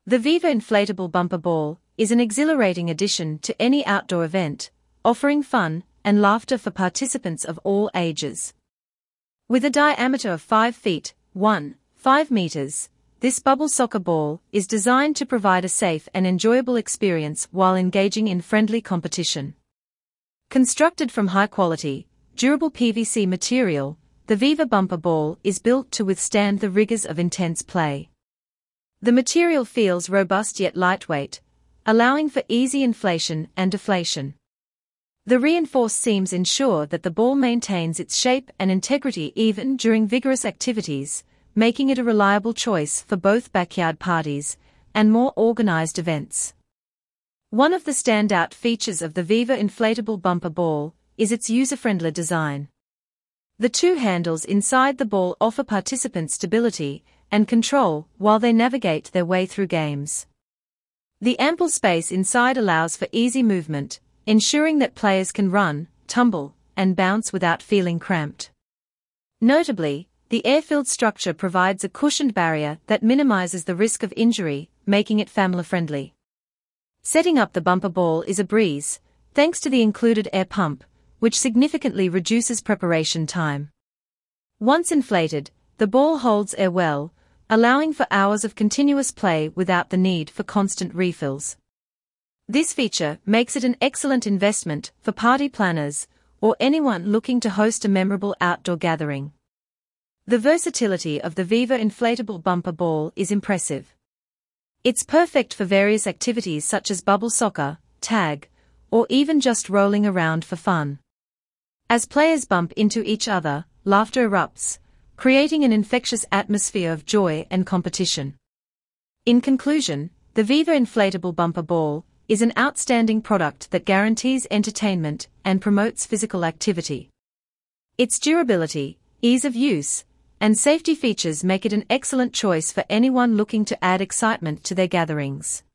The Viva Inflatable Bumper Ball is an exhilarating addition to any outdoor event, offering fun and laughter for participants of all ages. With a diameter of 5 feet, 5 meters, this bubble soccer ball is designed to provide a safe and enjoyable experience while engaging in friendly competition. Constructed from high-quality, durable PVC material, the Viva Bumper Ball is built to withstand the rigors of intense play. The material feels robust yet lightweight, allowing for easy inflation and deflation. The reinforced seams ensure that the ball maintains its shape and integrity even during vigorous activities, making it a reliable choice for both backyard parties and more organized events. One of the standout features of the Viva Inflatable Bumper Ball is its user-friendly design. The two handles inside the ball offer participants stability and control while they navigate their way through games. The ample space inside allows for easy movement, ensuring that players can run, tumble, and bounce without feeling cramped. Notably, the air-filled structure provides a cushioned barrier that minimizes the risk of injury, making it family-friendly. Setting up the bumper ball is a breeze, thanks to the included air pump, which significantly reduces preparation time. Once inflated, the ball holds air well, allowing for hours of continuous play without the need for constant refills. This feature makes it an excellent investment for party planners or anyone looking to host a memorable outdoor gathering. The versatility of the Viva Inflatable Bumper Ball is impressive. It's perfect for various activities such as bubble soccer, tag, or even just rolling around for fun. As players bump into each other, laughter erupts, creating an infectious atmosphere of joy and competition. In conclusion, the Viva Inflatable Bumper Ball is an outstanding product that guarantees entertainment and promotes physical activity. Its durability, ease of use, and safety features make it an excellent choice for anyone looking to add excitement to their gatherings.